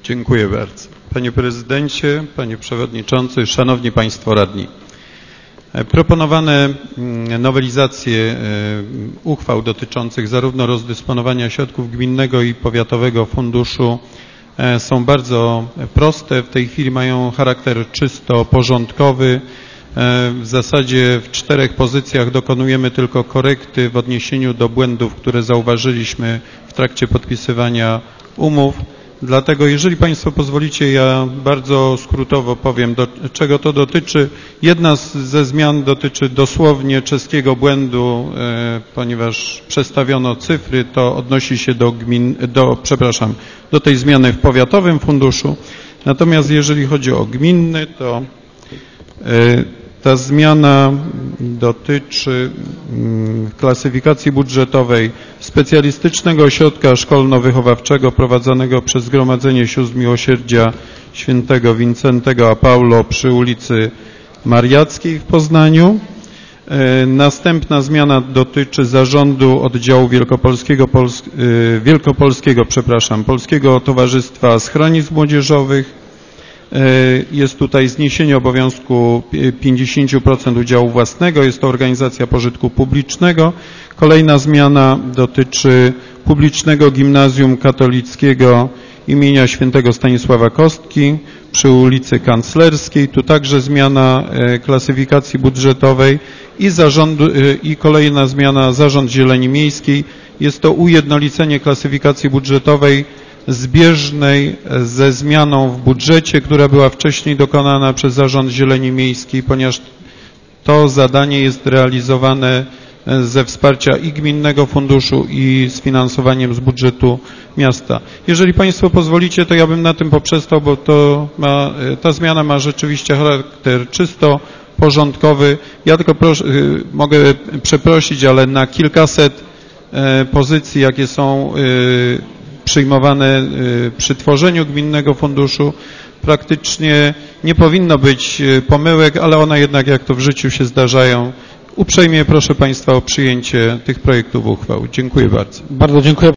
Dziękuję bardzo. Panie Prezydencie, Panie Przewodniczący, Szanowni Państwo Radni. Proponowane nowelizacje uchwał dotyczących zarówno rozdysponowania środków gminnego i powiatowego funduszu są bardzo proste. W tej chwili mają charakter czysto porządkowy. W zasadzie w 4 pozycjach dokonujemy tylko korekty w odniesieniu do błędów, które zauważyliśmy w trakcie podpisywania umów. Dlatego, jeżeli Państwo pozwolicie, ja bardzo skrótowo powiem, czego to dotyczy. Jedna ze zmian dotyczy dosłownie czeskiego błędu, ponieważ przestawiono cyfry, to odnosi się do tej zmiany w powiatowym funduszu. Natomiast jeżeli chodzi o gminny, to ta zmiana dotyczy klasyfikacji budżetowej specjalistycznego ośrodka szkolno-wychowawczego prowadzonego przez Zgromadzenie Sióstr Miłosierdzia Świętego Wincentego a Paulo przy ulicy Mariackiej w Poznaniu. Następna zmiana dotyczy zarządu oddziału Polskiego Towarzystwa Schronisk Młodzieżowych. Jest tutaj zniesienie obowiązku 50% udziału własnego, jest to organizacja pożytku publicznego. Kolejna zmiana dotyczy publicznego gimnazjum katolickiego imienia świętego Stanisława Kostki przy ulicy Kanclerskiej. Tu także zmiana klasyfikacji budżetowej i kolejna zmiana zarząd zieleni miejskiej. Jest to ujednolicenie klasyfikacji budżetowej zbieżnej ze zmianą w budżecie, która była wcześniej dokonana przez Zarząd Zieleni Miejskiej, ponieważ to zadanie jest realizowane ze wsparcia i gminnego funduszu, i z finansowaniem z budżetu miasta. Jeżeli Państwo pozwolicie, to ja bym na tym poprzestał, bo ta zmiana ma rzeczywiście charakter czysto porządkowy. Ja tylko mogę przeprosić, ale na kilkaset pozycji, jakie są przyjmowane przy tworzeniu gminnego funduszu, praktycznie nie powinno być pomyłek, ale one jednak, jak to w życiu się zdarzają. Uprzejmie proszę Państwa o przyjęcie tych projektów uchwał. Dziękuję bardzo. Bardzo dziękuję.